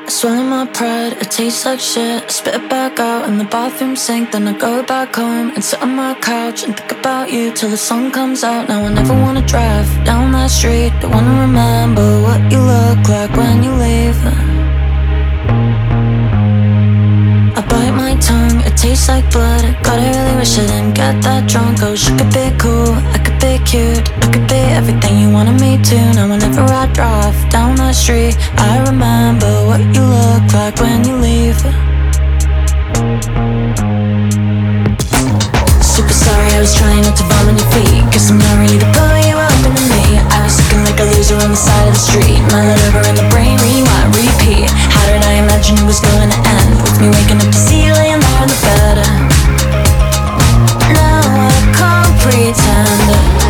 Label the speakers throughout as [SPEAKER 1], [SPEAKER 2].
[SPEAKER 1] I swallow my pride, it tastes like shit. I spit it back out in the bathroom sink. Then I go back home and sit on my couch and think about you till the sun comes out. Now I never wanna drive down that street. Don't wanna remember what you look like when you leave. I bite my tongue, it tastes like blood. God, I really wish I didn't get that drunk. I wish I could be cool, I could be cute, I could be everything you wanted me to. Now whenever I drive down the street, I remember what you look like when you leave. Super sorry, I was trying not to vomit on your feet, cause I'm not ready to pull you up into me. I was looking like a loser on the side of the street. My liver in the brain, rewind, repeat. How did I imagine it was going to end? With me waking up to see you laying there in the bed. Now I can't pretend.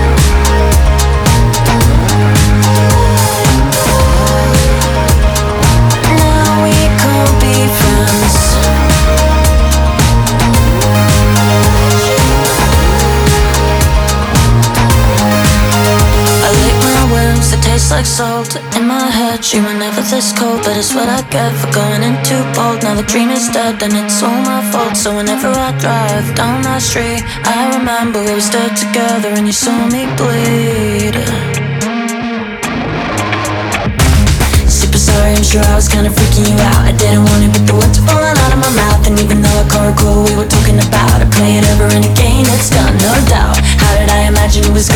[SPEAKER 1] Now we can't be friends. I lick my wounds, they taste like salt. In my head, you were never this cold, but it's what I get for going in too bold. Now the dream is dead and it's all my fault. So whenever I drive down that street, I remember we stood together and you saw me bleed. Super sorry, I'm sure I was kinda freaking you out. I didn't want it, but the words were falling out of my mouth. And even though I can't recall what we were talking about, I play it over and again, it's done, no doubt. How did I imagine it was